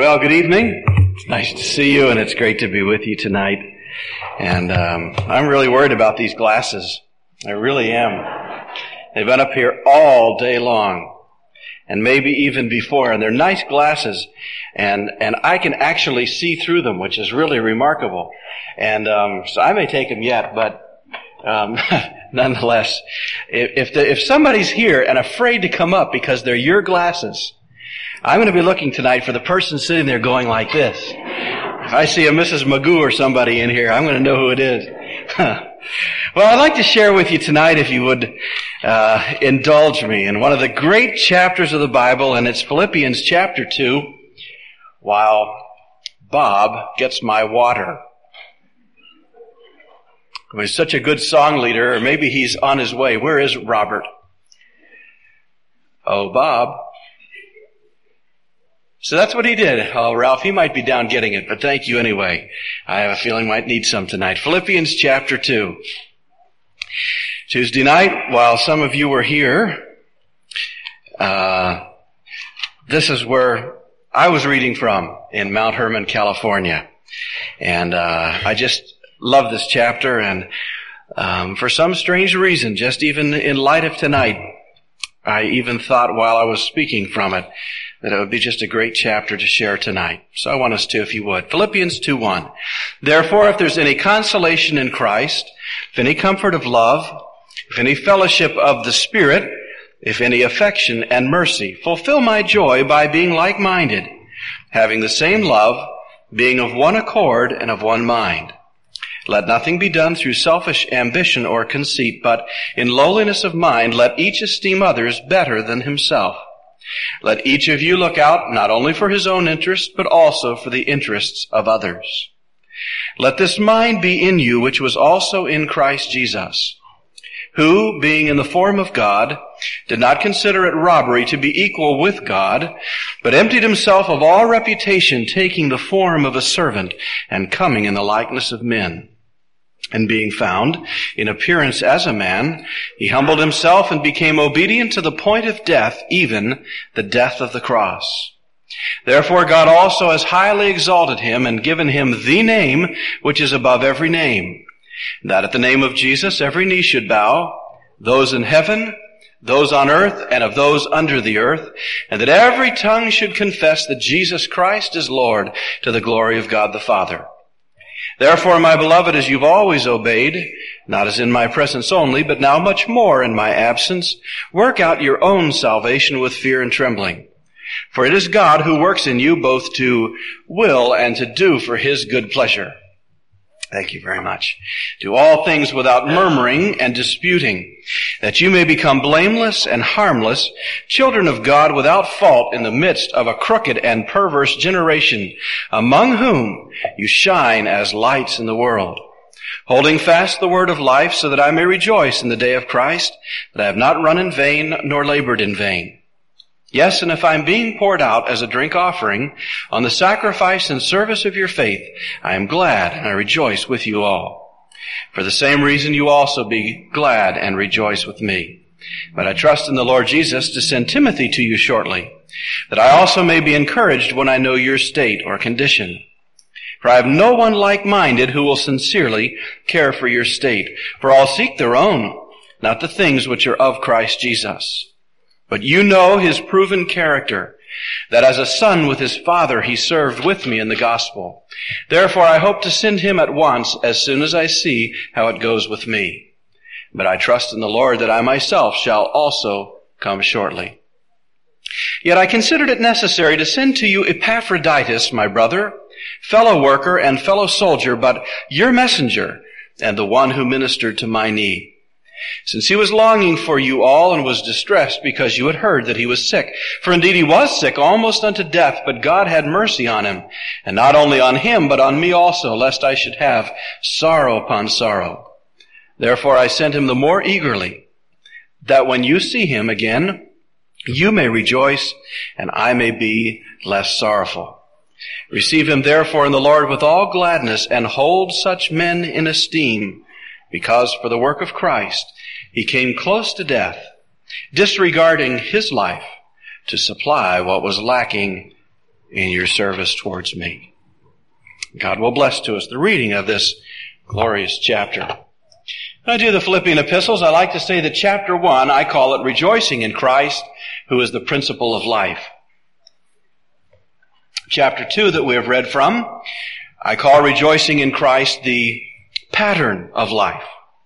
Well, good evening. It's nice to see you, and it's great to be with you tonight. And I'm really worried about these glasses. I really am. They've been up here all day long, and maybe even before, and they're nice glasses, and I can actually see through them, which is really remarkable. And so I may take them yet, but nonetheless, if somebody's here and afraid to come up because they're your glasses, I'm going to be looking tonight for the person sitting there going like this. If I see a Mrs. Magoo or somebody in here, I'm going to know who it is. Well, I'd like to share with you tonight, if you would indulge me, in one of the great chapters of the Bible, and it's Philippians chapter 2, while Bob gets my water. He's such a good song leader, or maybe he's on his way. Where is Robert? Oh, Bob. So that's what he did. Oh, Ralph, he might be down getting it, but thank you anyway. I have a feeling might need some tonight. Philippians chapter 2. Tuesday night, while some of you were here, this is where I was reading from in Mount Hermon, California. And I just love this chapter, and for some strange reason, just even in light of tonight, I even thought while I was speaking from it, that it would be just a great chapter to share tonight. So I want us to, if you would. Philippians 2:1. Therefore, if there's any consolation in Christ, if any comfort of love, if any fellowship of the Spirit, if any affection and mercy, fulfill my joy by being like-minded, having the same love, being of one accord and of one mind. Let nothing be done through selfish ambition or conceit, but in lowliness of mind let each esteem others better than himself. Let each of you look out not only for his own interest, but also for the interests of others. Let this mind be in you, which was also in Christ Jesus, who, being in the form of God, did not consider it robbery to be equal with God, but emptied himself of all reputation, taking the form of a servant and coming in the likeness of men. And being found in appearance as a man, he humbled himself and became obedient to the point of death, even the death of the cross. Therefore God also has highly exalted him and given him the name which is above every name, that at the name of Jesus every knee should bow, those in heaven, those on earth, and of those under the earth, and that every tongue should confess that Jesus Christ is Lord, to the glory of God the Father. Therefore, my beloved, as you've always obeyed, not as in my presence only, but now much more in my absence, work out your own salvation with fear and trembling. For it is God who works in you both to will and to do for his good pleasure. Thank you very much. Do all things without murmuring and disputing, that you may become blameless and harmless, children of God without fault in the midst of a crooked and perverse generation, among whom you shine as lights in the world, holding fast the word of life, so that I may rejoice in the day of Christ, that I have not run in vain nor labored in vain. Yes, and if I'm being poured out as a drink offering on the sacrifice and service of your faith, I am glad and I rejoice with you all. For the same reason you also be glad and rejoice with me. But I trust in the Lord Jesus to send Timothy to you shortly, that I also may be encouraged when I know your state or condition. For I have no one like-minded who will sincerely care for your state. For all seek their own, not the things which are of Christ Jesus. But you know his proven character, that as a son with his father he served with me in the gospel. Therefore I hope to send him at once as soon as I see how it goes with me. But I trust in the Lord that I myself shall also come shortly. Yet I considered it necessary to send to you Epaphroditus, my brother, fellow worker and fellow soldier, but your messenger and the one who ministered to my need. Since he was longing for you all and was distressed because you had heard that he was sick. For indeed he was sick almost unto death, but God had mercy on him, and not only on him, but on me also, lest I should have sorrow upon sorrow. Therefore I sent him the more eagerly, that when you see him again, you may rejoice, and I may be less sorrowful. Receive him therefore in the Lord with all gladness, and hold such men in esteem, because for the work of Christ he came close to death, disregarding his life to supply what was lacking in your service towards me. God will bless to us the reading of this glorious chapter. When I do the Philippian epistles, I like to say that chapter 1, I call it Rejoicing in Christ, who is the principle of life. Chapter 2 that we have read from, I call Rejoicing in Christ the pattern of life.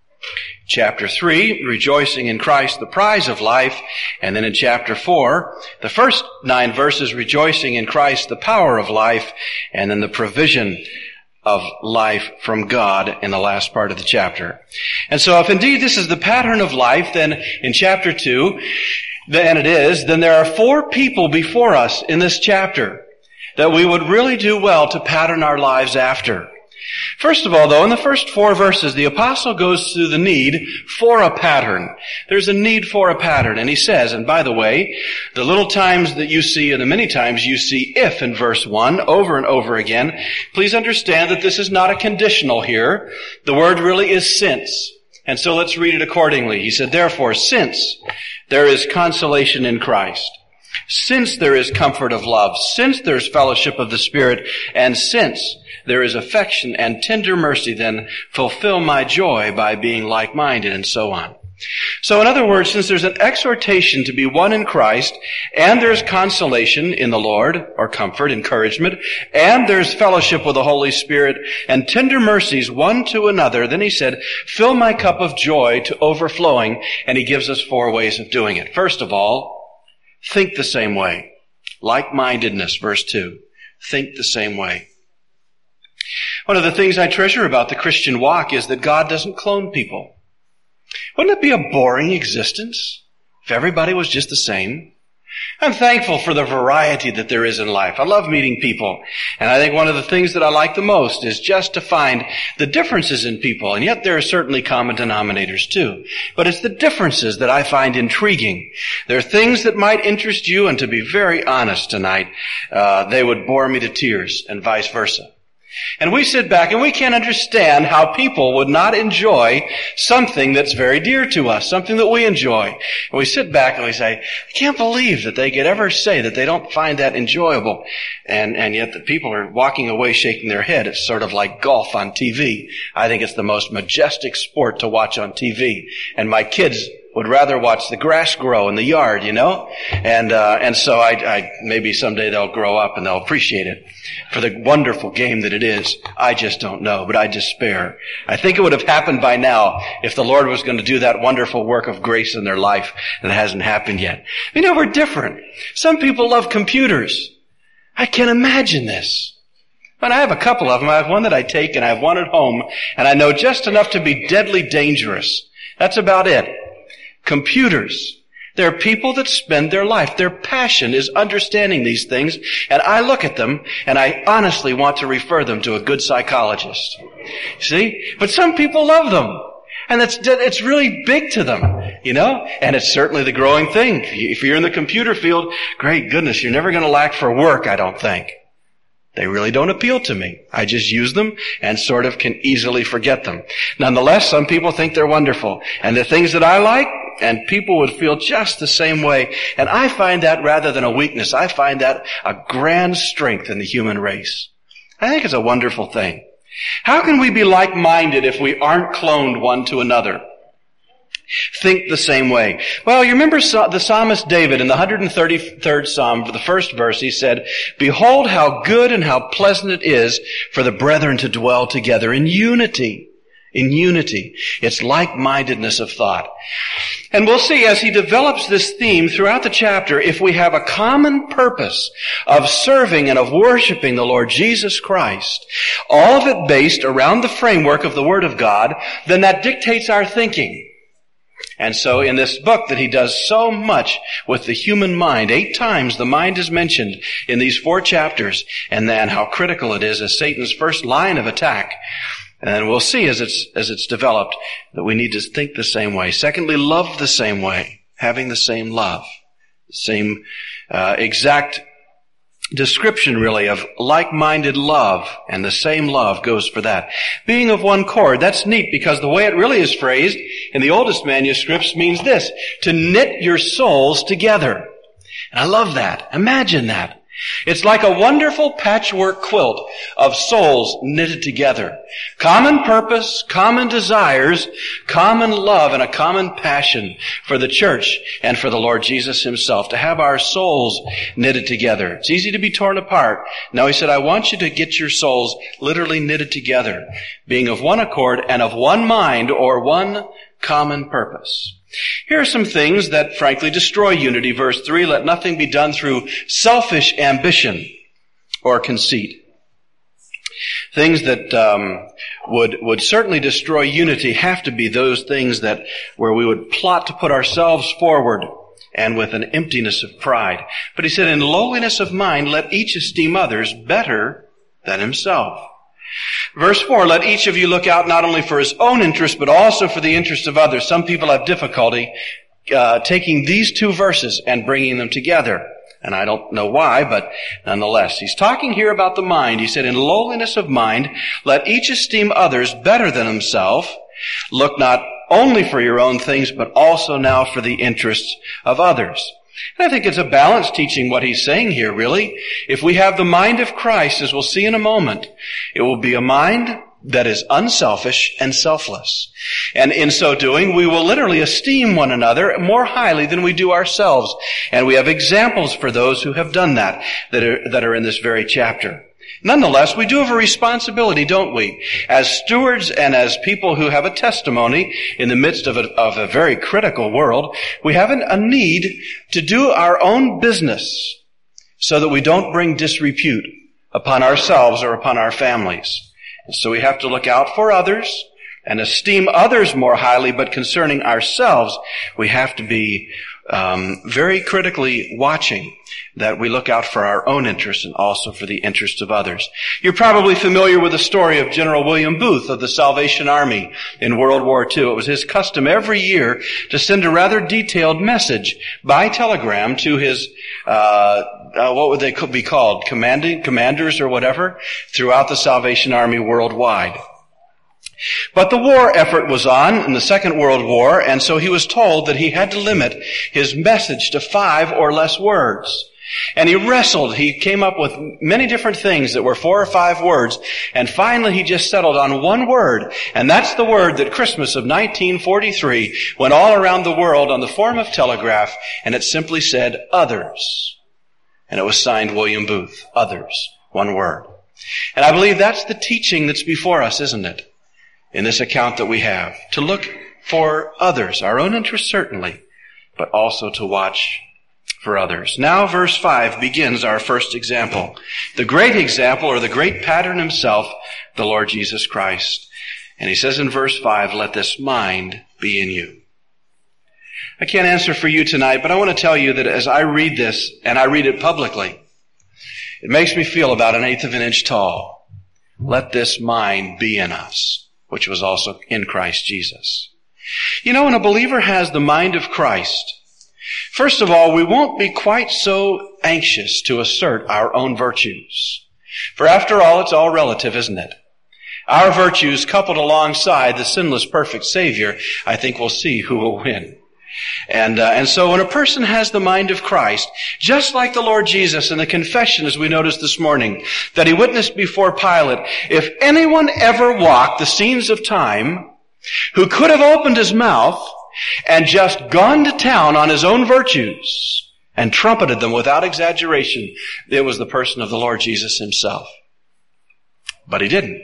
Chapter 3, Rejoicing in Christ, the prize of life. And then in chapter 4, the first 9 verses, Rejoicing in Christ, the power of life. And then the provision of life from God in the last part of the chapter. And so if indeed this is the pattern of life, then in chapter 2, then there are 4 people before us in this chapter that we would really do well to pattern our lives after. First of all, though, in the first 4 verses, the apostle goes through the need for a pattern. There's a need for a pattern. And he says, and by the way, the little times that you see and the many times you see if in verse 1 over and over again, please understand that this is not a conditional here. The word really is since. And so let's read it accordingly. He said, therefore, since there is consolation in Christ, since there is comfort of love, since there is fellowship of the Spirit, and since there is affection and tender mercy, then fulfill my joy by being like-minded, and so on. So in other words, since there's an exhortation to be one in Christ, and there's consolation in the Lord, or comfort, encouragement, and there's fellowship with the Holy Spirit, and tender mercies one to another, then he said, fill my cup of joy to overflowing, and he gives us 4 ways of doing it. First of all, think the same way. Like-mindedness, verse 2. Think the same way. One of the things I treasure about the Christian walk is that God doesn't clone people. Wouldn't it be a boring existence if everybody was just the same? I'm thankful for the variety that there is in life. I love meeting people. And I think one of the things that I like the most is just to find the differences in people. And yet there are certainly common denominators too. But it's the differences that I find intriguing. There are things that might interest you, and to be very honest tonight, they would bore me to tears, and vice versa. And we sit back and we can't understand how people would not enjoy something that's very dear to us, something that we enjoy. And we sit back and we say, I can't believe that they could ever say that they don't find that enjoyable. And yet the people are walking away shaking their head. It's sort of like golf on TV. I think it's the most majestic sport to watch on TV. And my kids would rather watch the grass grow in the yard, you know? And so I maybe someday they'll grow up and they'll appreciate it for the wonderful game that it is. I just don't know, but I despair. I think it would have happened by now if the Lord was going to do that wonderful work of grace in their life, and it hasn't happened yet. You know, we're different. Some people love computers. I can't imagine this. And I have a couple of them. I have one that I take and I have one at home, and I know just enough to be deadly dangerous. That's about it. Computers. There are people that spend their life. Their passion is understanding these things. And I look at them and I honestly want to refer them to a good psychologist. See? But some people love them. And it's really big to them, you know? And it's certainly the growing thing. If you're in the computer field, great goodness, you're never going to lack for work, I don't think. They really don't appeal to me. I just use them and sort of can easily forget them. Nonetheless, some people think they're wonderful. And the things that I like, and people would feel just the same way. And I find that rather than a weakness, I find that a grand strength in the human race. I think it's a wonderful thing. How can we be like-minded if we aren't cloned one to another? Think the same way. Well, you remember the psalmist David in the 133rd Psalm, for the first verse, he said, behold how good and how pleasant it is for the brethren to dwell together in unity. In unity. It's like-mindedness of thought. And we'll see as he develops this theme throughout the chapter, if we have a common purpose of serving and of worshiping the Lord Jesus Christ, all of it based around the framework of the Word of God, then that dictates our thinking. And so in this book that he does so much with the human mind, 8 times the mind is mentioned in these 4 chapters, and then how critical it is as Satan's first line of attack. And we'll see as it's developed that we need to think the same way. Secondly, love the same way, having the same love, same exact description really of like-minded love, and the same love goes for that. Being of one accord, that's neat because the way it really is phrased in the oldest manuscripts means this, to knit your souls together. And I love that. Imagine that. It's like a wonderful patchwork quilt of souls knitted together. Common purpose, common desires, common love, and a common passion for the church and for the Lord Jesus himself, to have our souls knitted together. It's easy to be torn apart. Now he said, I want you to get your souls literally knitted together, being of one accord and of one mind or one common purpose. Here are some things that frankly destroy unity. Verse 3, let nothing be done through selfish ambition or conceit. Things that would certainly destroy unity have to be those things that where we would plot to put ourselves forward and with an emptiness of pride. But he said, in lowliness of mind, let each esteem others better than himself. Verse 4, let each of you look out not only for his own interest, but also for the interest of others. Some people have difficulty taking these two verses and bringing them together. And I don't know why, but nonetheless. He's talking here about the mind. He said, in lowliness of mind, let each esteem others better than himself. Look not only for your own things, but also now for the interests of others. And I think it's a balanced teaching what he's saying here, really. If we have the mind of Christ, as we'll see in a moment, it will be a mind that is unselfish and selfless. And in so doing, we will literally esteem one another more highly than we do ourselves. And we have examples for those who have done that are in this very chapter. Nonetheless, we do have a responsibility, don't we? As stewards and as people who have a testimony in the midst of a very critical world, we have a need to do our own business so that we don't bring disrepute upon ourselves or upon our families. And so we have to look out for others and esteem others more highly, but concerning ourselves, we have to be very critically watching that we look out for our own interests and also for the interests of others. You're probably familiar with the story of General William Booth of the Salvation Army in World War II. It was his custom every year to send a rather detailed message by telegram to his, what would they be called? Commanders or whatever throughout the Salvation Army worldwide. But the war effort was on in the Second World War, and so he was told that he had to limit his message to 5 or less words. And he wrestled. He came up with many different things that were 4 or 5 words, and finally he just settled on one word, and that's the word that Christmas of 1943 went all around the world on the form of telegraph, and it simply said, others. And it was signed William Booth, others, one word. And I believe that's the teaching that's before us, isn't it? In this account that we have, to look for others, our own interests certainly, but also to watch for others. Now verse 5 begins our first example. The great example, or the great pattern himself, the Lord Jesus Christ. And he says in verse 5, let this mind be in you. I can't answer for you tonight, but I want to tell you that as I read this, and I read it publicly, it makes me feel about 1/8 of an inch tall. Let this mind be in us, which was also in Christ Jesus. You know, when a believer has the mind of Christ, first of all, we won't be quite so anxious to assert our own virtues. For after all, it's all relative, isn't it? Our virtues coupled alongside the sinless, perfect Savior, I think we'll see who will win. And so when a person has the mind of Christ, just like the Lord Jesus in the confession, as we noticed this morning, that he witnessed before Pilate, if anyone ever walked the scenes of time who could have opened his mouth and just gone to town on his own virtues and trumpeted them without exaggeration, it was the person of the Lord Jesus himself. But he didn't.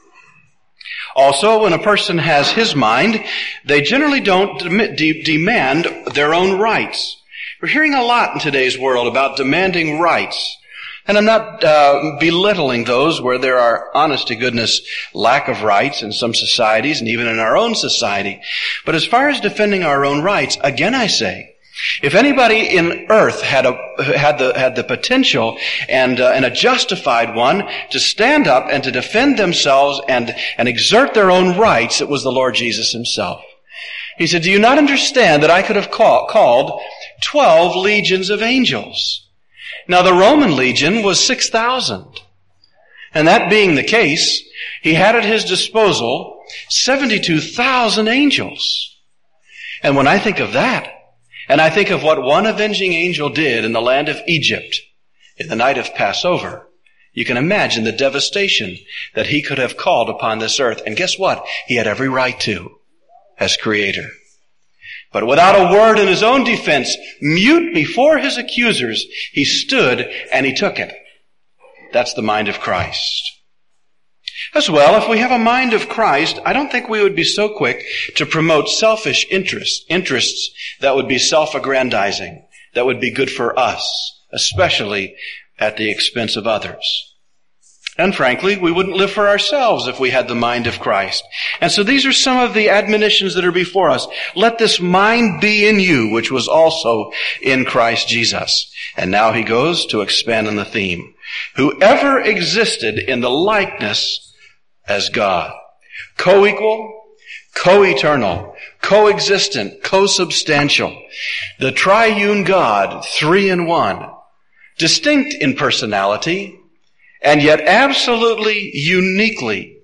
Also, when a person has his mind, they generally don't demand their own rights. We're hearing a lot in today's world about demanding rights. And I'm not belittling those where there are, honest to goodness, lack of rights in some societies and even in our own society. But as far as defending our own rights, again I say, if anybody in earth had the potential and a justified one to stand up and to defend themselves and exert their own rights, it was the Lord Jesus himself. He said, do you not understand that I could have called 12 legions of angels? Now the Roman legion was 6,000. And that being the case, he had at his disposal 72,000 angels. And when I think of that, and I think of what one avenging angel did in the land of Egypt, in the night of Passover, you can imagine the devastation that he could have called upon this earth. And guess what? He had every right to, as creator. But without a word in his own defense, mute before his accusers, he stood and he took it. That's the mind of Christ. As well, if we have a mind of Christ, I don't think we would be so quick to promote selfish interests that would be self-aggrandizing, that would be good for us, especially at the expense of others. And frankly, we wouldn't live for ourselves if we had the mind of Christ. And so these are some of the admonitions that are before us. Let this mind be in you, which was also in Christ Jesus. And now he goes to expand on the theme. Whoever existed in the likeness as God. Co-equal, co-eternal, co-existent, co-substantial. The triune God, 3 in 1. Distinct in personality, and yet absolutely uniquely,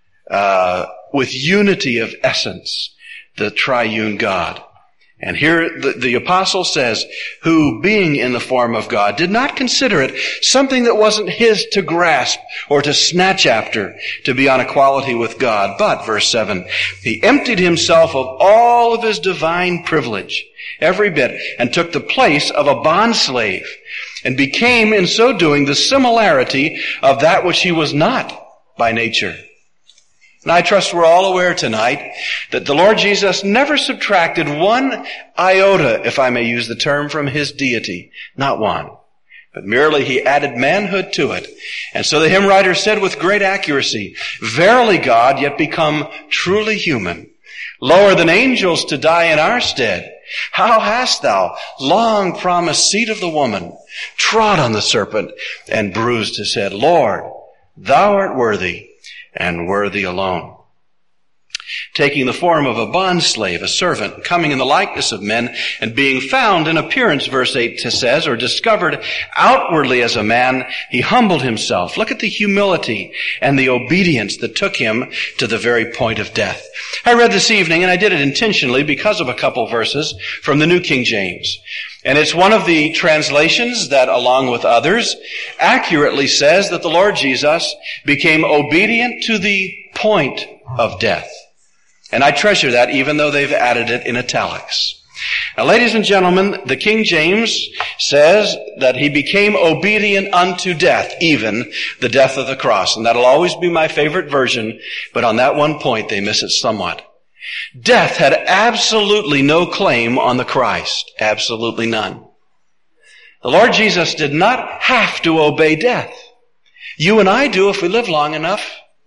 with unity of essence, the triune God. And here the apostle says, who being in the form of God did not consider it something that wasn't his to grasp or to snatch after, to be on equality with God. But, verse 7, he emptied himself of all of his divine privilege, every bit, and took the place of a bondslave, and became in so doing the similarity of that which he was not by nature. And I trust we're all aware tonight that the Lord Jesus never subtracted one iota, if I may use the term, from his deity. Not one. But merely he added manhood to it. And so the hymn writer said with great accuracy, verily God, yet become truly human, lower than angels to die in our stead. How hast thou, long promised seed of the woman, trod on the serpent and bruised his head? Lord, thou art worthy, and worthy alone. Taking the form of a bondslave, a servant, coming in the likeness of men, and being found in appearance, verse 8 says, or discovered outwardly as a man, he humbled himself. Look at the humility and the obedience that took him to the very point of death. I read this evening, and I did it intentionally because of a couple verses from the New King James. And it's one of the translations that, along with others, accurately says that the Lord Jesus became obedient to the point of death. And I treasure that, even though they've added it in italics. Now, ladies and gentlemen, the King James says that he became obedient unto death, even the death of the cross. And that'll always be my favorite version, but on that one point they miss it somewhat. Death had absolutely no claim on the Christ. Absolutely none. The Lord Jesus did not have to obey death. You and I do if we live long enough.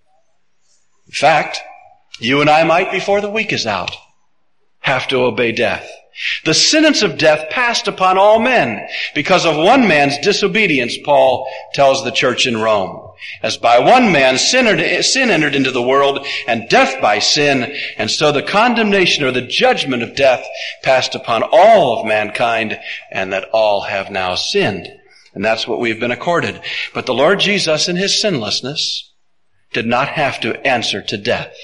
In fact, you and I might, before the week is out, have to obey death. The sentence of death passed upon all men because of one man's disobedience, Paul tells the church in Rome. As by one man sin entered into the world, and death by sin, and so the condemnation or the judgment of death passed upon all of mankind, and that all have now sinned. And that's what we've been accorded. But the Lord Jesus, in his sinlessness, did not have to answer to death.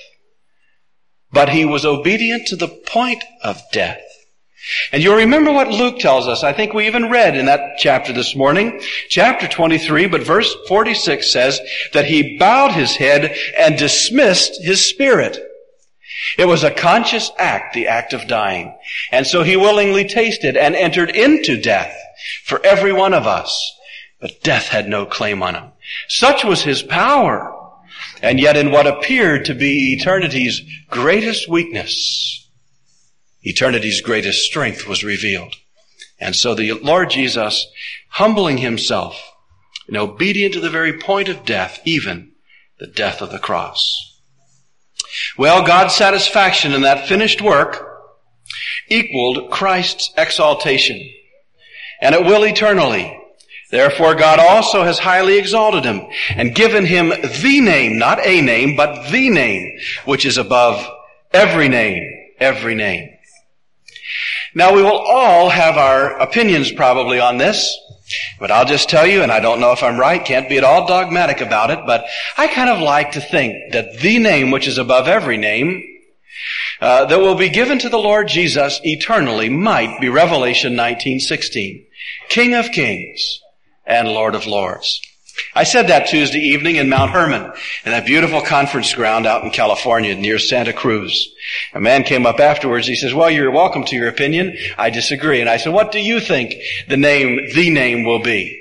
But he was obedient to the point of death. And you'll remember what Luke tells us. I think we even read in that chapter this morning, chapter 23, but verse 46 says that he bowed his head and dismissed his spirit. It was a conscious act, the act of dying. And so he willingly tasted and entered into death for every one of us. But death had no claim on him. Such was his power. And yet in what appeared to be eternity's greatest weakness, eternity's greatest strength was revealed. And so the Lord Jesus, humbling himself and obedient to the very point of death, even the death of the cross. Well, God's satisfaction in that finished work equaled Christ's exaltation, and it will eternally. Therefore, God also has highly exalted him and given him the name, not a name, but the name, which is above every name, every name. Now, we will all have our opinions probably on this, but I'll just tell you, and I don't know if I'm right, can't be at all dogmatic about it, but I kind of like to think that the name, which is above every name, that will be given to the Lord Jesus eternally might be Revelation 19:16, King of Kings and Lord of Lords. I said that Tuesday evening in Mount Hermon, in that beautiful conference ground out in California near Santa Cruz. A man came up afterwards. He says, well, you're welcome to your opinion. I disagree. And I said, what do you think the name will be?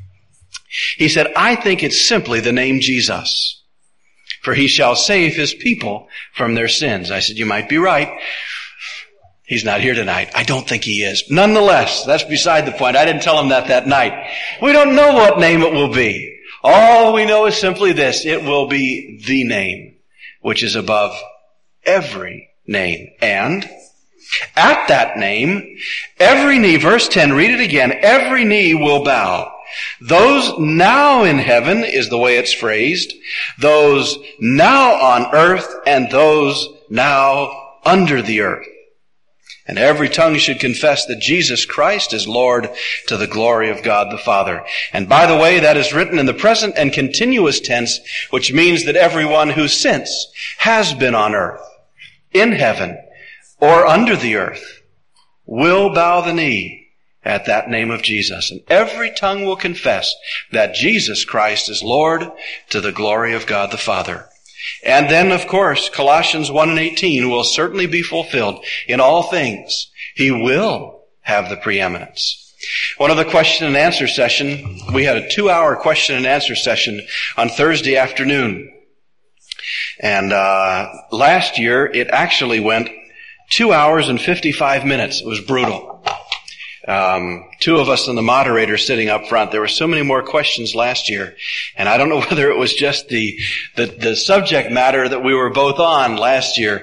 He said, I think it's simply the name Jesus, for he shall save his people from their sins. I said, you might be right. He's not here tonight. I don't think he is. Nonetheless, that's beside the point. I didn't tell him that night. We don't know what name it will be. All we know is simply this. It will be the name, which is above every name. And at that name, every knee, verse 10, read it again, every knee will bow. Those now in heaven is the way it's phrased. Those now on earth and those now under the earth. And every tongue should confess that Jesus Christ is Lord to the glory of God the Father. And by the way, that is written in the present and continuous tense, which means that everyone who since has been on earth, in heaven, or under the earth, will bow the knee at that name of Jesus. And every tongue will confess that Jesus Christ is Lord to the glory of God the Father. And then, of course, Colossians 1:18 will certainly be fulfilled in all things. He will have the preeminence. One of the question and answer session, we had a 2-hour question and answer session on Thursday afternoon. And last year, it actually went 2 hours and 55 minutes. It was brutal. Two of us and the moderator sitting up front. There were so many more questions last year. And I don't know whether it was just the subject matter that we were both on last year.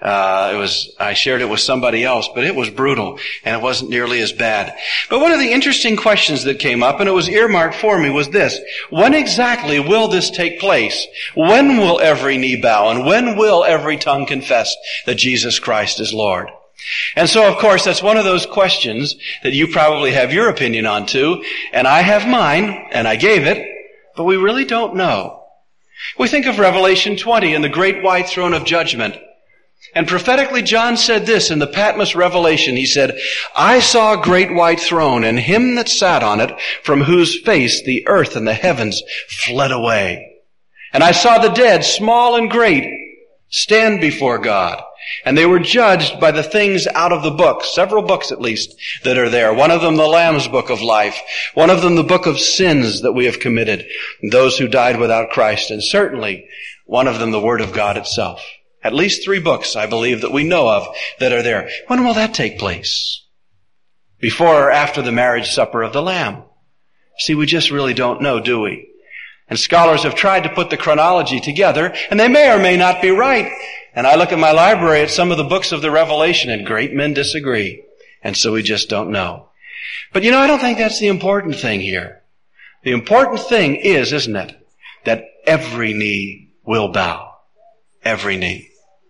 I shared it with somebody else, but it was brutal and it wasn't nearly as bad. But one of the interesting questions that came up, and it was earmarked for me, was this. When exactly will this take place? When will every knee bow? And when will every tongue confess that Jesus Christ is Lord? And so, of course, that's one of those questions that you probably have your opinion on too, and I have mine, and I gave it, but we really don't know. We think of Revelation 20 and the great white throne of judgment. And prophetically, John said this in the Patmos Revelation. He said, I saw a great white throne, and him that sat on it, from whose face the earth and the heavens fled away. And I saw the dead, small and great, stand before God. And they were judged by the things out of the book, several books at least, that are there. One of them the Lamb's book of life. One of them the book of sins that we have committed, those who died without Christ. And certainly one of them the Word of God itself. At least 3 books, I believe, that we know of that are there. When will that take place? Before or after the marriage supper of the Lamb? See, we just really don't know, do we? And scholars have tried to put the chronology together, and they may or may not be right. And I look at my library at some of the books of the Revelation, and great men disagree. And so we just don't know. But I don't think that's the important thing here. The important thing is, isn't it, that every knee will bow. Every knee.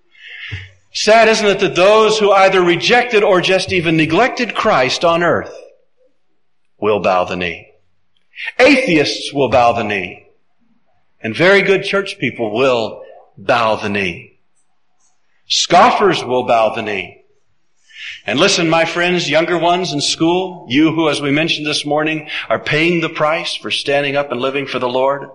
Sad, isn't it, that those who either rejected or just even neglected Christ on earth will bow the knee. Atheists will bow the knee. And very good church people will bow the knee. Scoffers will bow the knee. And listen, my friends, younger ones in school, you who, as we mentioned this morning, are paying the price for standing up and living for the Lord.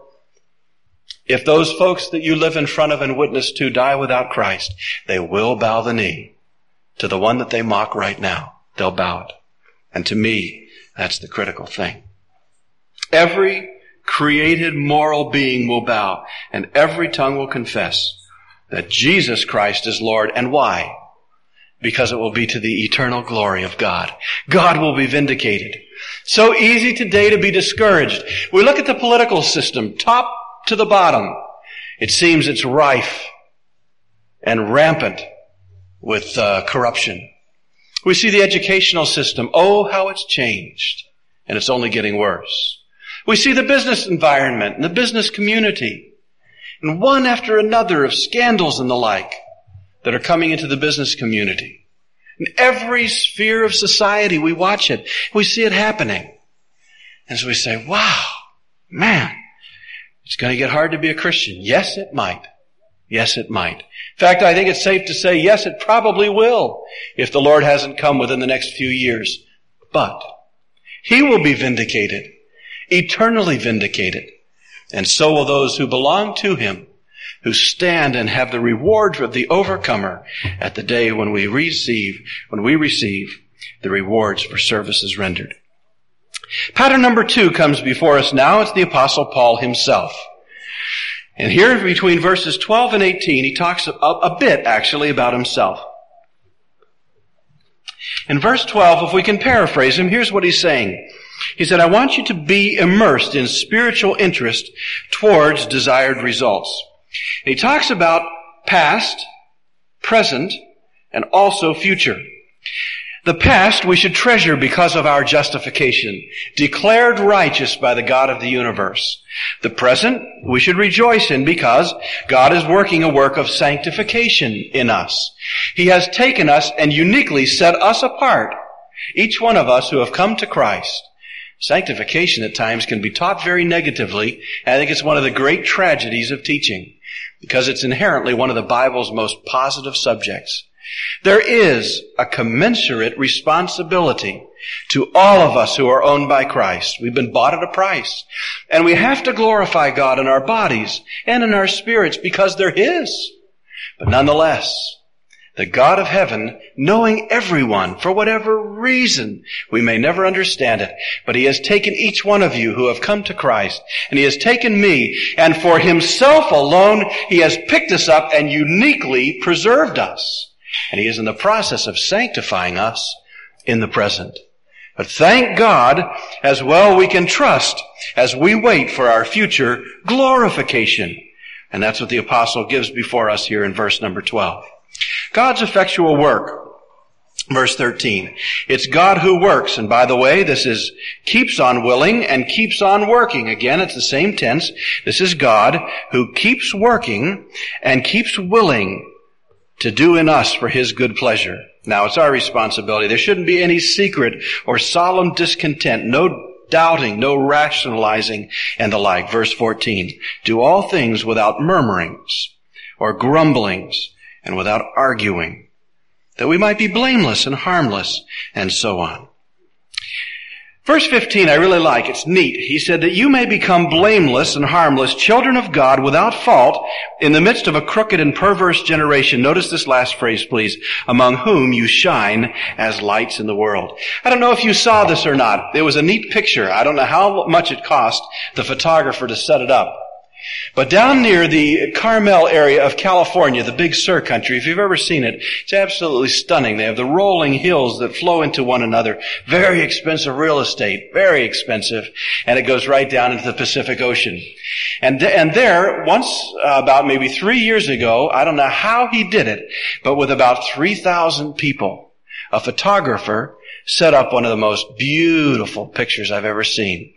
If those folks that you live in front of and witness to die without Christ, they will bow the knee to the one that they mock right now. They'll bow it. And to me, that's the critical thing. Every created moral being will bow, and every tongue will confess that Jesus Christ is Lord. And why? Because it will be to the eternal glory of God. God will be vindicated. So easy today to be discouraged. We look at the political system, top to the bottom. It seems it's rife and rampant with corruption. We see the educational system. Oh, how it's changed. And it's only getting worse. We see the business environment and the business community. And one after another of scandals and the like that are coming into the business community. In every sphere of society, we watch it. We see it happening. And so we say, wow, man, it's going to get hard to be a Christian. Yes, it might. Yes, it might. In fact, I think it's safe to say, yes, it probably will if the Lord hasn't come within the next few years. But He will be vindicated eternally vindicated. And so will those who belong to him, who stand and have the reward of the overcomer at the day when we receive the rewards for services rendered. Pattern number 2 comes before us now. It's the Apostle Paul himself. And here between verses 12 and 18, he talks a bit actually about himself. In verse 12, if we can paraphrase him, here's what he's saying. He said, I want you to be immersed in spiritual interest towards desired results. And he talks about past, present, and also future. The past we should treasure because of our justification, declared righteous by the God of the universe. The present we should rejoice in because God is working a work of sanctification in us. He has taken us and uniquely set us apart, each one of us who have come to Christ. Sanctification at times can be taught very negatively, and I think it's one of the great tragedies of teaching, because it's inherently one of the Bible's most positive subjects. There is a commensurate responsibility to all of us who are owned by Christ. We've been bought at a price. And we have to glorify God in our bodies and in our spirits because they're His. But nonetheless, the God of heaven, knowing everyone for whatever reason, we may never understand it, but He has taken each one of you who have come to Christ, and He has taken me, and for Himself alone, He has picked us up and uniquely preserved us. And He is in the process of sanctifying us in the present. But thank God, as well we can trust as we wait for our future glorification. And that's what the apostle gives before us here in verse number 12. God's effectual work. Verse 13. It's God who works. And by the way, this is keeps on willing and keeps on working. Again, it's the same tense. This is God who keeps working and keeps willing to do in us for His good pleasure. Now, it's our responsibility. There shouldn't be any secret or solemn discontent, no doubting, no rationalizing, and the like. Verse 14. Do all things without murmurings or grumblings and without arguing, that we might be blameless and harmless, and so on. Verse 15 I really like. It's neat. He said that you may become blameless and harmless, children of God without fault in the midst of a crooked and perverse generation. Notice this last phrase, please. Among whom you shine as lights in the world. I don't know if you saw this or not. It was a neat picture. I don't know how much it cost the photographer to set it up. But down near the Carmel area of California, the Big Sur country, if you've ever seen it, it's absolutely stunning. They have the rolling hills that flow into one another. Very expensive real estate, very expensive. And it goes right down into the Pacific Ocean. And there, once, about maybe 3 years ago, I don't know how he did it, but with about 3,000 people, a photographer set up one of the most beautiful pictures I've ever seen.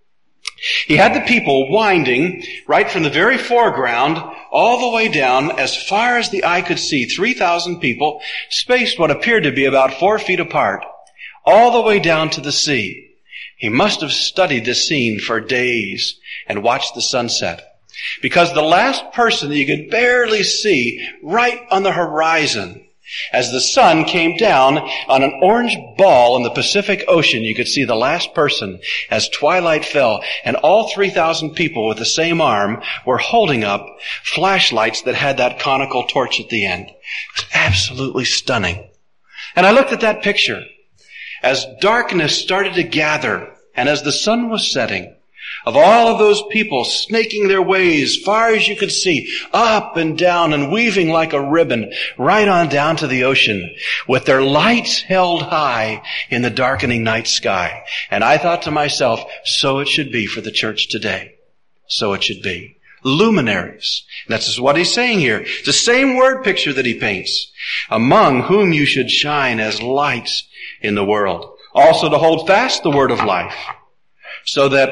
He had the people winding right from the very foreground all the way down as far as the eye could see, 3,000 people spaced what appeared to be about 4 feet apart, all the way down to the sea. He must have studied this scene for days and watched the sunset, because the last person that you could barely see right on the horizon, as the sun came down on an orange ball in the Pacific Ocean, you could see the last person as twilight fell, and all 3,000 people with the same arm were holding up flashlights that had that conical torch at the end. It was absolutely stunning. And I looked at that picture as darkness started to gather and as the sun was setting, of all of those people snaking their way as far as you could see, up and down and weaving like a ribbon right on down to the ocean, with their lights held high in the darkening night sky. And I thought to myself, so it should be for the church today. So it should be. Luminaries. And that's what he's saying here. It's the same word picture that he paints. Among whom you should shine as lights in the world. Also to hold fast the word of life, so that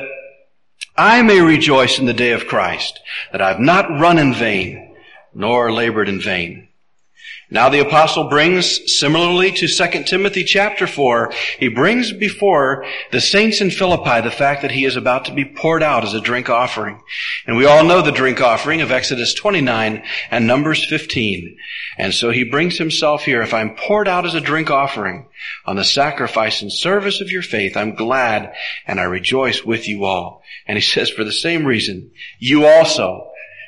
I may rejoice in the day of Christ, that I have not run in vain, nor labored in vain. Now the apostle brings, similarly to 2 Timothy chapter 4, he brings before the saints in Philippi the fact that he is about to be poured out as a drink offering. And we all know the drink offering of Exodus 29 and Numbers 15. And so he brings himself here, if I'm poured out as a drink offering on the sacrifice and service of your faith, I'm glad and I rejoice with you all. And he says, for the same reason, you also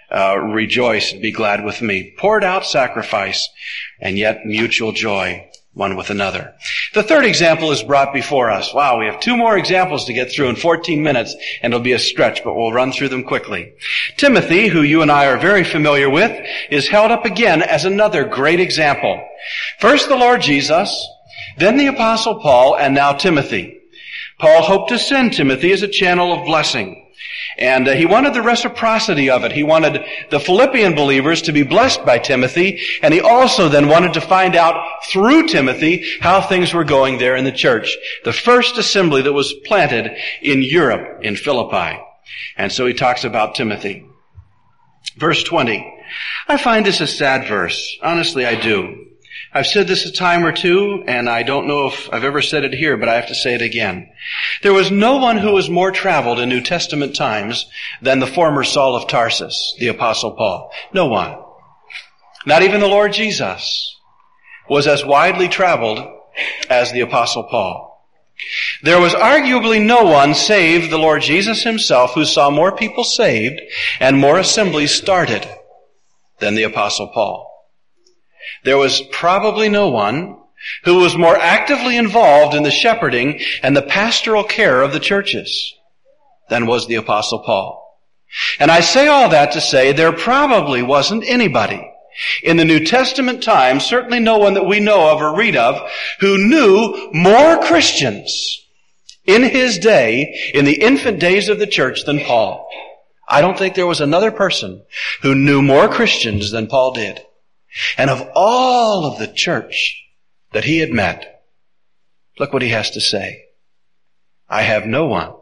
rejoice and be glad with me. Poured out sacrifice and yet mutual joy one with another. The third example is brought before us. Wow, we have 2 more examples to get through in 14 minutes, and it'll be a stretch, but we'll run through them quickly. Timothy, who you and I are very familiar with, is held up again as another great example. First the Lord Jesus, then the Apostle Paul, and now Timothy. Paul hoped to send Timothy as a channel of blessing. And he wanted the reciprocity of it. He wanted the Philippian believers to be blessed by Timothy, and he also then wanted to find out through Timothy how things were going there in the church. The first assembly that was planted in Europe, in Philippi. And so he talks about Timothy. Verse 20. I find this a sad verse. Honestly, I do. I've said this a time or two, and I don't know if I've ever said it here, but I have to say it again. There was no one who was more traveled in New Testament times than the former Saul of Tarsus, the Apostle Paul. No one. Not even the Lord Jesus was as widely traveled as the Apostle Paul. There was arguably no one save the Lord Jesus himself who saw more people saved and more assemblies started than the Apostle Paul. There was probably no one who was more actively involved in the shepherding and the pastoral care of the churches than was the Apostle Paul. And I say all that to say there probably wasn't anybody in the New Testament times, certainly no one that we know of or read of, who knew more Christians in his day, in the infant days of the church, than Paul. I don't think there was another person who knew more Christians than Paul did. And of all of the church that he had met, look what he has to say. I have no one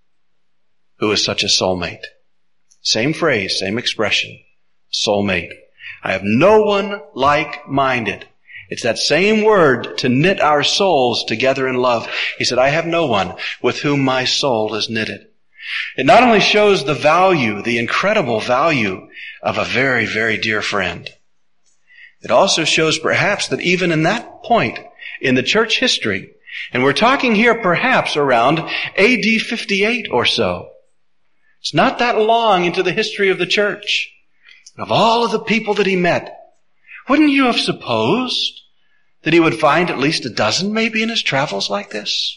who is such a soulmate. Same phrase, same expression. Soulmate. I have no one like-minded. It's that same word to knit our souls together in love. He said, I have no one with whom my soul is knitted. It not only shows the value, the incredible value of a very, very dear friend, it also shows perhaps that even in that point in the church history, and we're talking here perhaps around AD 58 or so. It's not that long into the history of the church. Of all of the people that he met, wouldn't you have supposed that he would find at least a dozen maybe in his travels like this?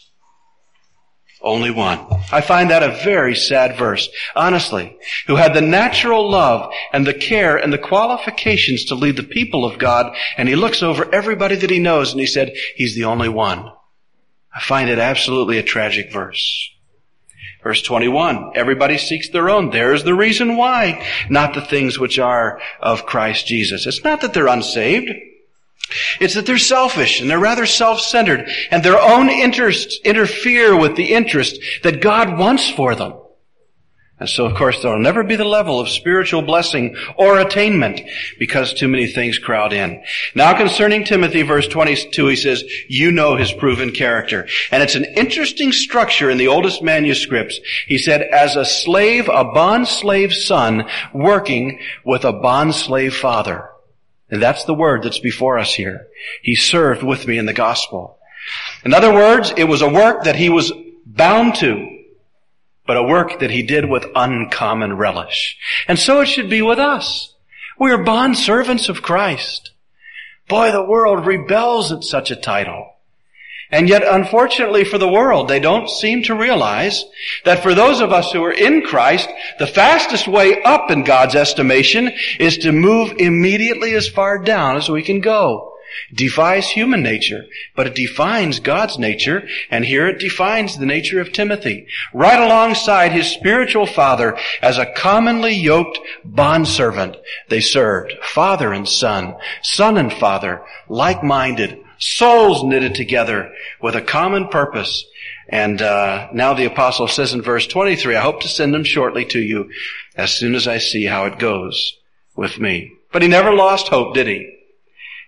Only one. I find that a very sad verse, honestly, who had the natural love and the care and the qualifications to lead the people of God, and he looks over everybody that he knows and he said, he's the only one. I find it absolutely a tragic verse. Verse 21, everybody seeks their own. There's the reason why, not the things which are of Christ Jesus. It's not that they're unsaved. It's that they're selfish and they're rather self-centered and their own interests interfere with the interest that God wants for them. And so, of course, there'll never be the level of spiritual blessing or attainment because too many things crowd in. Now concerning Timothy, verse 22, he says, you know his proven character. And it's an interesting structure in the oldest manuscripts. He said, as a slave, a bond-slave son working with a bond-slave father. And that's the word that's before us here. He served with me in the gospel. In other words, it was a work that he was bound to, but a work that he did with uncommon relish. And so it should be with us. We are bondservants of Christ. Boy, the world rebels at such a title. And yet, unfortunately for the world, they don't seem to realize that for those of us who are in Christ, the fastest way up in God's estimation is to move immediately as far down as we can go. It defies human nature, but it defines God's nature, and here it defines the nature of Timothy. Right alongside his spiritual father as a commonly yoked bondservant, they served father and son and father, like-minded, souls knitted together with a common purpose. And now the apostle says in verse 23, I hope to send them shortly to you as soon as I see how it goes with me. But he never lost hope, did he?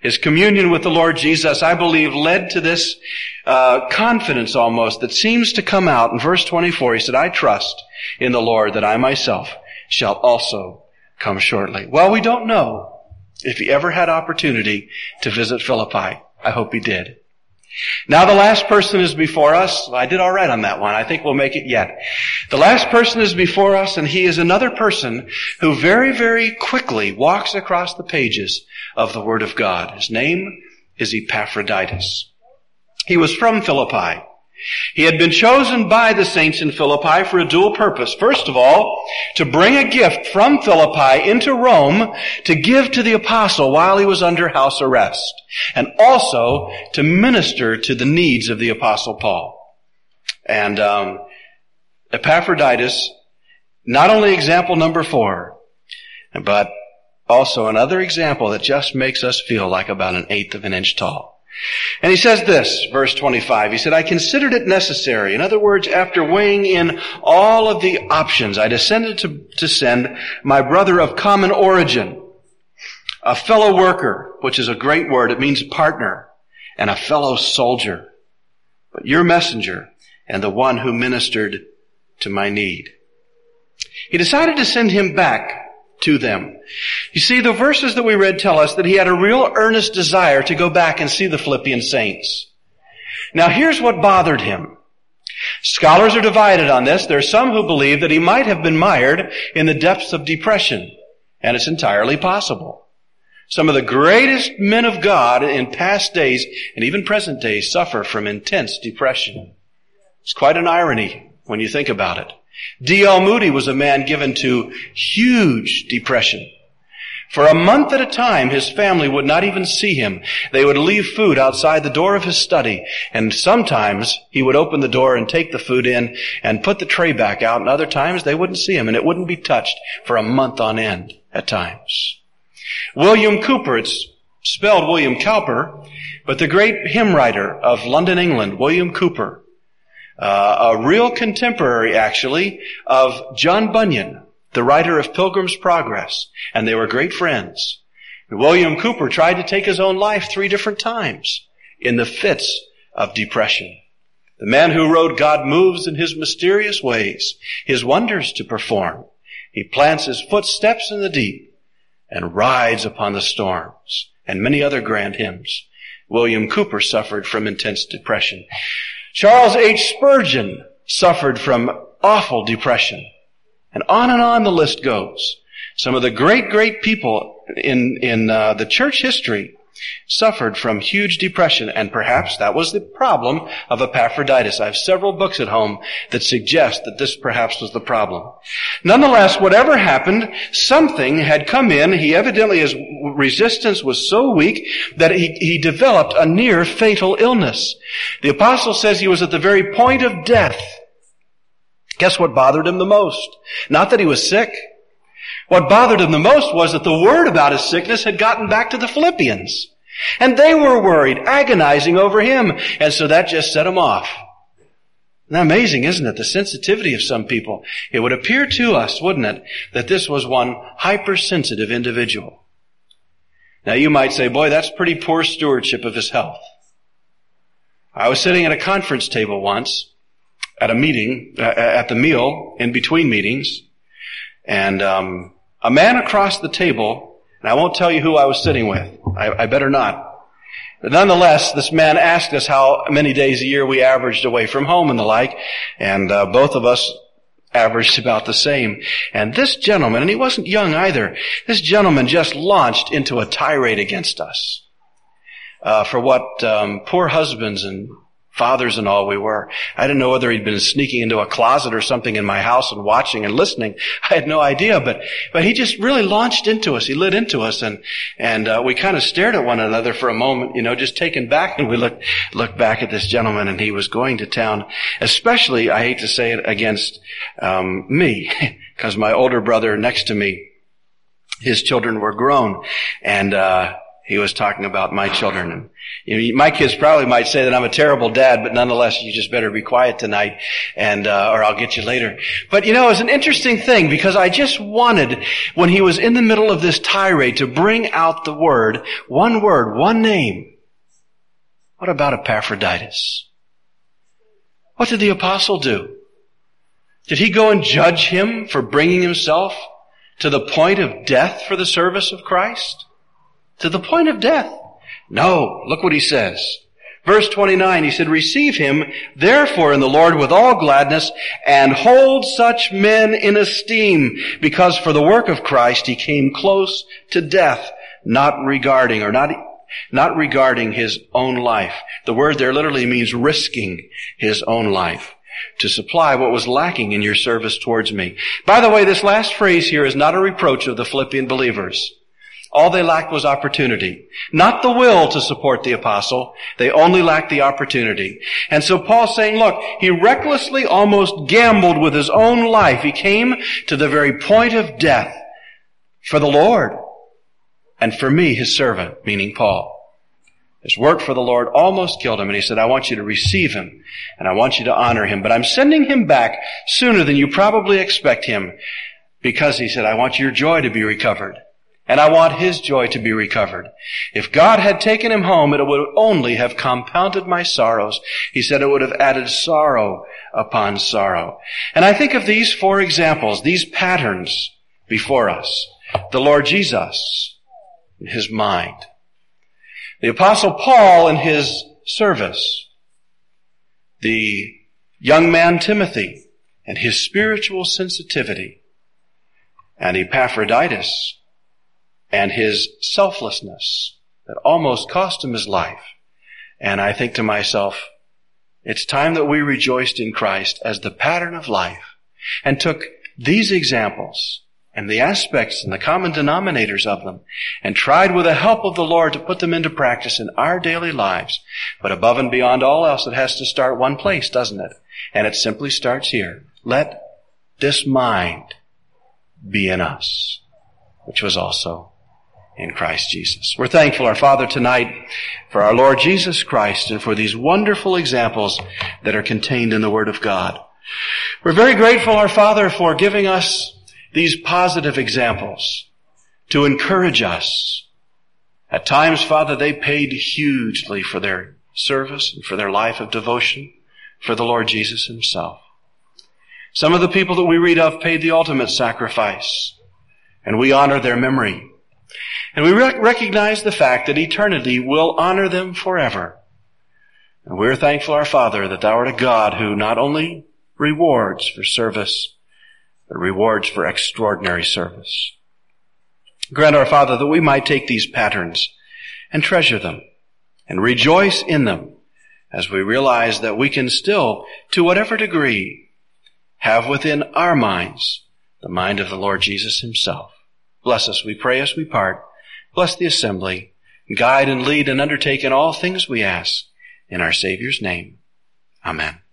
His communion with the Lord Jesus, I believe, led to this confidence almost that seems to come out. In verse 24, he said, I trust in the Lord that I myself shall also come shortly. Well, we don't know if he ever had opportunity to visit Philippi. I hope he did. Now the last person is before us. I did all right on that one. I think we'll make it yet. The last person is before us, and he is another person who very, very quickly walks across the pages of the Word of God. His name is Epaphroditus. He was from Philippi. He had been chosen by the saints in Philippi for a dual purpose. First of all, to bring a gift from Philippi into Rome to give to the apostle while he was under house arrest, and also to minister to the needs of the apostle Paul. And Epaphroditus, not only example number 4, but also another example that just makes us feel like about 1/8 of an inch tall. And he says this, verse 25, he said, I considered it necessary. In other words, after weighing in all of the options, I decided to send my brother of common origin, a fellow worker, which is a great word. It means partner, and a fellow soldier, but your messenger and the one who ministered to my need. He decided to send him back to them. You see, the verses that we read tell us that he had a real earnest desire to go back and see the Philippian saints. Now here's what bothered him. Scholars are divided on this. There are some who believe that he might have been mired in the depths of depression, and it's entirely possible. Some of the greatest men of God in past days and even present days suffer from intense depression. It's quite an irony when you think about it. D.L. Moody was a man given to huge depression. For a month at a time, his family would not even see him. They would leave food outside the door of his study, and sometimes he would open the door and take the food in and put the tray back out, and other times they wouldn't see him, and it wouldn't be touched for a month on end at times. William Cowper, it's spelled William Cowper, but the great hymn writer of London, England, William Cowper, a real contemporary, actually, of John Bunyan, the writer of Pilgrim's Progress, and they were great friends. And William Cowper tried to take his own life 3 different times in the fits of depression. The man who wrote, God moves in his mysterious ways, his wonders to perform. He plants his footsteps in the deep and rides upon the storms, and many other grand hymns. William Cowper suffered from intense depression. Charles H. Spurgeon suffered from awful depression. And on the list goes. Some of the great people in the church history suffered from huge depression, and perhaps that was the problem of Epaphroditus. I have several books at home that suggest that this perhaps was the problem. Nonetheless, whatever happened, something had come in. He evidently, his resistance was so weak that he developed a near fatal illness. The apostle says he was at the very point of death. Guess what bothered him the most? Not that he was sick. What bothered him the most was that the word about his sickness had gotten back to the Philippians. And they were worried, agonizing over him. And so that just set him off. Now, amazing, isn't it? The sensitivity of some people. It would appear to us, wouldn't it, that this was one hypersensitive individual. Now, you might say, boy, that's pretty poor stewardship of his health. I was sitting at a conference table once at a meeting, at the meal, in between meetings, and a man across the table, and I won't tell you who I was sitting with. I better not. But nonetheless, this man asked us how many days a year we averaged away from home and the like, and both of us averaged about the same. And this gentleman, and he wasn't young either, this gentleman just launched into a tirade against us for what poor husbands and fathers and all we were. I didn't know whether he'd been sneaking into a closet or something in my house and watching and listening. I had no idea, but he just really launched into us. He lit into us, and we kind of stared at one another for a moment, just taken back, and we looked back at this gentleman, and he was going to town, especially, I hate to say it, against me, because my older brother next to me, his children were grown, and He was talking about my children. And my kids probably might say that I'm a terrible dad, but nonetheless, you just better be quiet tonight, and or I'll get you later. But it's an interesting thing, because I just wanted, when he was in the middle of this tirade, to bring out the word, one name. What about Epaphroditus? What did the apostle do? Did he go and judge him for bringing himself to the point of death for the service of Christ? To the point of death? No. Look what he says. Verse 29, he said, receive him, therefore, in the Lord with all gladness, and hold such men in esteem, because for the work of Christ he came close to death, not regarding his own life. The word there literally means risking his own life to supply what was lacking in your service towards me. By the way, this last phrase here is not a reproach of the Philippian believers. All they lacked was opportunity. Not the will to support the apostle. They only lacked the opportunity. And so Paul's saying, look, he recklessly almost gambled with his own life. He came to the very point of death for the Lord and for me, his servant, meaning Paul. His work for the Lord almost killed him, and he said, I want you to receive him, and I want you to honor him, but I'm sending him back sooner than you probably expect him, because he said, I want your joy to be recovered. And I want his joy to be recovered. If God had taken him home, it would only have compounded my sorrows. He said it would have added sorrow upon sorrow. And I think of these 4 examples, these patterns before us. The Lord Jesus, in his mind. The Apostle Paul in his service. The young man Timothy and his spiritual sensitivity. And Epaphroditus and his selflessness that almost cost him his life. And I think to myself, it's time that we rejoiced in Christ as the pattern of life and took these examples and the aspects and the common denominators of them and tried with the help of the Lord to put them into practice in our daily lives. But above and beyond all else, it has to start one place, doesn't it? And it simply starts here. Let this mind be in us, which was also in Christ Jesus. We're thankful, our Father, tonight for our Lord Jesus Christ and for these wonderful examples that are contained in the Word of God. We're very grateful, our Father, for giving us these positive examples to encourage us. At times, Father, they paid hugely for their service and for their life of devotion for the Lord Jesus himself. Some of the people that we read of paid the ultimate sacrifice, and we honor their memory. And we recognize the fact that eternity will honor them forever. And we're thankful, our Father, that thou art a God who not only rewards for service, but rewards for extraordinary service. Grant, our Father, that we might take these patterns and treasure them and rejoice in them as we realize that we can still, to whatever degree, have within our minds the mind of the Lord Jesus himself. Bless us, we pray, as we part. Bless the assembly. Guide and lead and undertake in all things we ask. In our Savior's name. Amen.